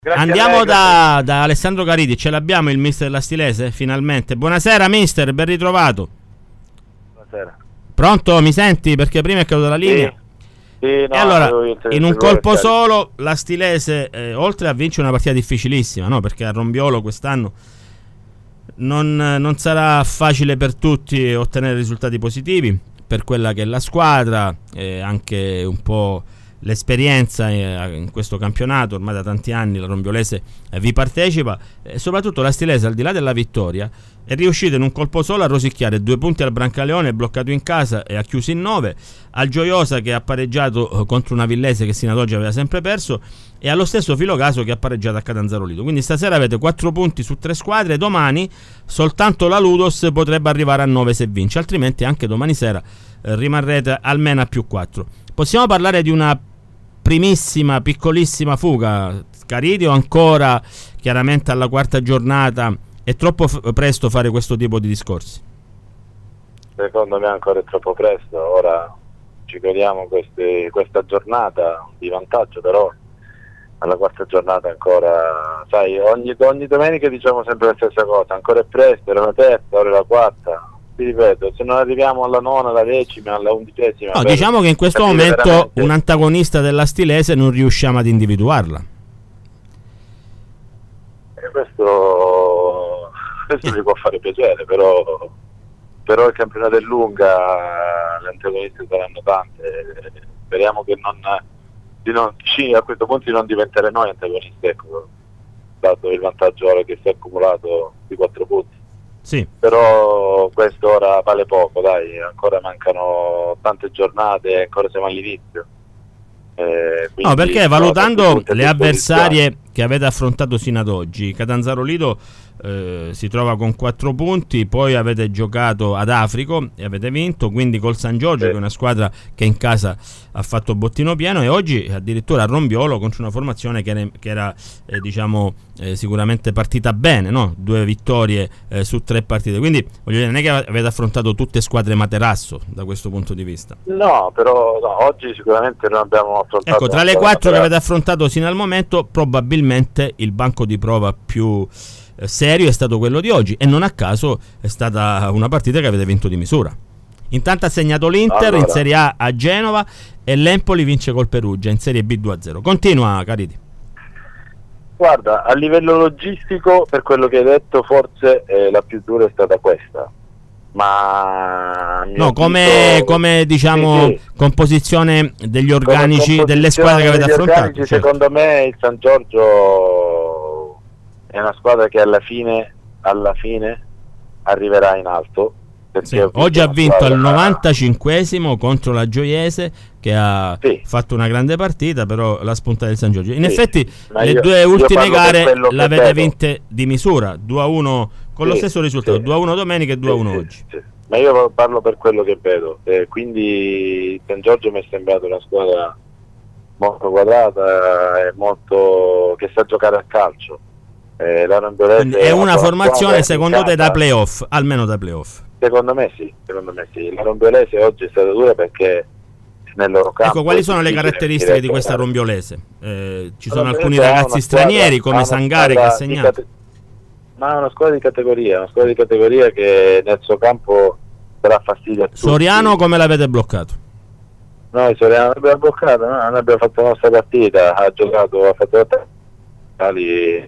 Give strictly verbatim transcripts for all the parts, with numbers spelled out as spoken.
Grazie Andiamo lei, da, da Alessandro Caridi, ce l'abbiamo il mister della Stilese finalmente. Buonasera mister, ben ritrovato. Buonasera. Pronto, mi senti? Perché prima è caduta la linea. Sì. Sì, no, e allora, in un colpo carico. solo, la Stilese, eh, oltre a vincere una partita difficilissima, no? Perché a Rombiolo quest'anno non, non sarà facile per tutti ottenere risultati positivi, per quella che è la squadra, e anche un po' l'esperienza in questo campionato. Ormai da tanti anni la Rombiolese vi partecipa, e soprattutto la Stilese, al di là della vittoria, è riuscita in un colpo solo a rosicchiare due punti al Brancaleone, bloccato in casa e ha chiuso in nove, al Gioiosa che ha pareggiato contro una Villese che sino ad oggi aveva sempre perso, e allo stesso Filocaso che ha pareggiato a Catanzaro Lido. Quindi stasera avete quattro punti su tre squadre. Domani soltanto la Ludos potrebbe arrivare a nove se vince, altrimenti anche domani sera eh, rimarrete almeno a più quattro. Possiamo parlare di una primissima, piccolissima fuga, Caridi, o ancora chiaramente alla quarta giornata è troppo f- presto fare questo tipo di discorsi? Secondo me ancora è troppo presto. Ora ci godiamo queste, questa giornata di vantaggio, però alla quarta giornata ancora, sai, ogni, ogni domenica diciamo sempre la stessa cosa: ancora è presto, era la terza, ora è la quarta. Ti ripeto, se non arriviamo alla nona, alla decima, alla undicesima, no, per, diciamo che in questo momento veramente un antagonista della Stilese non riusciamo ad individuarla. E questo questo ci può fare piacere, però però il campionato è lunga, le antagoniste saranno tante. Speriamo che non, di non sì, a questo punto di non diventare noi antagonisti, ecco, dato il vantaggio ora che si è accumulato di quattro punti. Sì. Però questo ora vale poco, dai, ancora mancano tante giornate, ancora siamo all'inizio. Eh, no, perché valutando le avversarie che avete affrontato sino ad oggi, Catanzaro Lido eh, si trova con quattro punti, poi avete giocato ad Africo e avete vinto, quindi col San Giorgio, sì, che è una squadra che in casa ha fatto bottino pieno, e oggi addirittura a Rombiolo contro una formazione che era, che era eh, diciamo eh, sicuramente partita bene, no? Due vittorie eh, su tre partite, quindi voglio dire, non è che avete affrontato tutte squadre materasso da questo punto di vista. No, però no, oggi sicuramente non abbiamo affrontato, ecco, tra le quattro che avete affrontato sino al momento, probabilmente il banco di prova più eh, serio è stato quello di oggi, e non a caso è stata una partita che avete vinto di misura. Intanto ha segnato l'Inter allora in Serie A a Genova, e l'Empoli vince col Perugia in Serie B due a zero. Continua, Caridi. Guarda, a livello logistico, per quello che hai detto, forse eh, la più dura è stata questa, ma no, come, visto, come diciamo sì, sì, composizione degli organici composizione delle squadre che avete affrontato, organici, certo. Secondo me il San Giorgio è una squadra che alla fine alla fine arriverà in alto, sì. Oggi ha vinto al novantacinquesimo contro la Gioiese, che ha sì. fatto una grande partita, però la spunta del San Giorgio. In sì. effetti le io, due ultime gare l'avete vinte di misura, due a uno con sì, lo stesso risultato, sì. due a uno domenica e due a uno sì, oggi. Sì, sì. Ma io parlo per quello che vedo, eh, quindi San Giorgio mi è sembrato una squadra molto quadrata e molto che sa giocare a calcio. Eh, la è una formazione secondo te da playoff, almeno da playoff? Secondo me sì, secondo me sì. La Rombiolese oggi è stata dura perché nel loro campo. Ecco, quali sono le caratteristiche di questa Rombiolese? Eh, ci sono alcuni ragazzi stranieri come Sangare che ha segnato. Ma è una squadra di categoria, una squadra di categoria che nel suo campo darà fastidio a tutti. Soriano come l'avete bloccato? Noi Soriano l'abbiamo bloccato, no? Noi abbiamo fatto la nostra partita, ha giocato, ha fatto tali.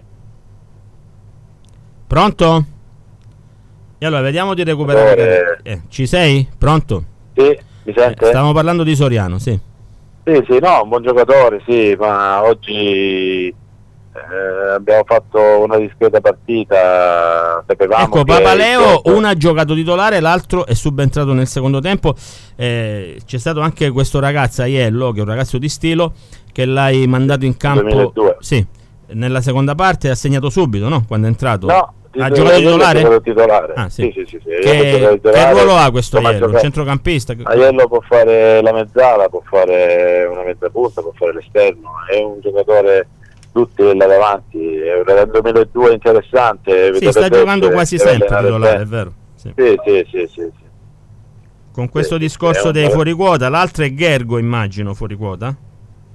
Pronto? E allora vediamo di recuperare. Eh, ci sei? Pronto? Sì, mi sente? Eh, stavamo parlando di Soriano, sì. Sì, sì, no, un buon giocatore, sì, ma oggi eh, abbiamo fatto una discreta partita. Sapevamo ecco, Papaleo, uno ha giocato titolare, l'altro è subentrato nel secondo tempo. Eh, c'è stato anche questo ragazzo, Aiello, che è un ragazzo di stilo, che l'hai mandato in campo. duemiladue. Sì, nella seconda parte ha segnato subito, no? Quando è entrato. No. Ha giocato titolare? titolare? Ah, sì. Sì, sì, sì, sì. Che, che ruolo ha questo Aiello? Un centrocampista? Aiello può fare la mezzala, può fare una mezza punta, può fare l'esterno, è un giocatore tutti là davanti, è un duemiladue interessante. Sì, sta giocando quasi sempre titolare, è vero. Sì, sì, sì, sì, sì. Con questo sì, discorso sì, dei fuori quota, l'altro è Gergo, immagino, fuori quota?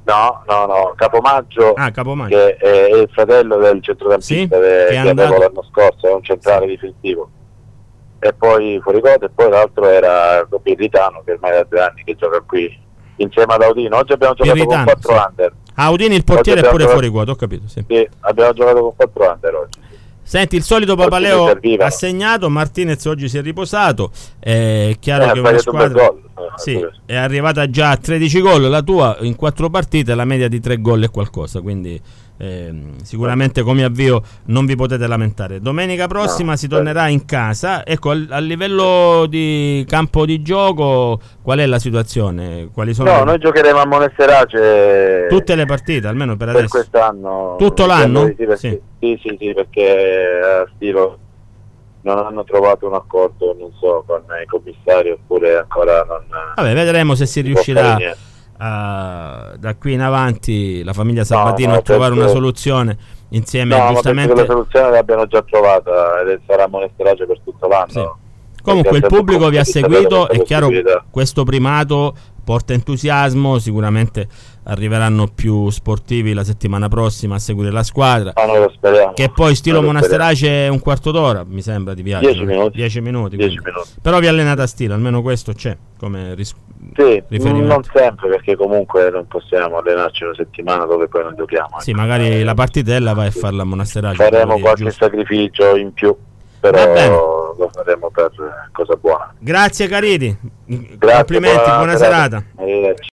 No, no, no, Capomaggio, Ah, Capomaggio. che è, è il fratello del centrocampista Sì, che, che è che andato- avevo l'anno scorso, è un centrale difensivo. E poi fuori gol, e poi l'altro era Birritano, che ormai da due anni che gioca qui insieme ad Audino. Oggi abbiamo giocato Birritano, con quattro sì. under. Ah, Udini il portiere è Oggi pure abbiamo fuori quota, ho capito, sì. Sì, abbiamo giocato con quattro under oggi. Senti, il solito Oggi mi Papaleo servivano. ha segnato, Martinez oggi si è riposato, è chiaro Eh, che ha una sbagliato un bel squadra gol. Eh, sì, pure. è arrivata già a tredici gol, la tua in quattro partite la media di tre gol e qualcosa, quindi ehm, sicuramente come avvio non vi potete lamentare. Domenica prossima No, si tornerà in casa, ecco, al- a livello di campo di gioco qual è la situazione? Quali sono No, le- noi giocheremo a Monesterace tutte le partite, almeno per per adesso? quest'anno. Tutto Mi l'anno? sembra di Sì, perché, sì, sì, sì, perché a Stilo non hanno trovato un accordo, non so, con i commissari, oppure ancora non... Vabbè, vedremo se si non può riuscirà fare niente. a- da qui in avanti la famiglia Sabatino no, a trovare penso- una soluzione insieme No, ma penso che giustamente. la soluzione l'abbiano già trovata ed sarà Monesterace per tutto l'anno. Sì. Comunque il Perché ha pubblico vi ha sempre seguito, questa è chiaro possibilità. questo primato porta entusiasmo, sicuramente arriveranno più sportivi la settimana prossima a seguire la squadra. Ma noi lo speriamo. Che poi stilo Noi lo Monasterace è un quarto d'ora, mi sembra, di viaggio. Dieci no? minuti. Dieci minuti. Dieci quindi. minuti. Però vi allenate a stile, almeno questo c'è come ris- Sì, riferimento. non sempre, perché comunque non possiamo allenarci una settimana dove poi non giochiamo. Sì, ecco. magari la partitella vai a farla a Monasterace. Faremo devo dire, qualche giusto. sacrificio in più, Va bene. però lo faremo per cosa buona. Grazie Caridi, Grazie, complimenti, buona, serata. Arrivederci.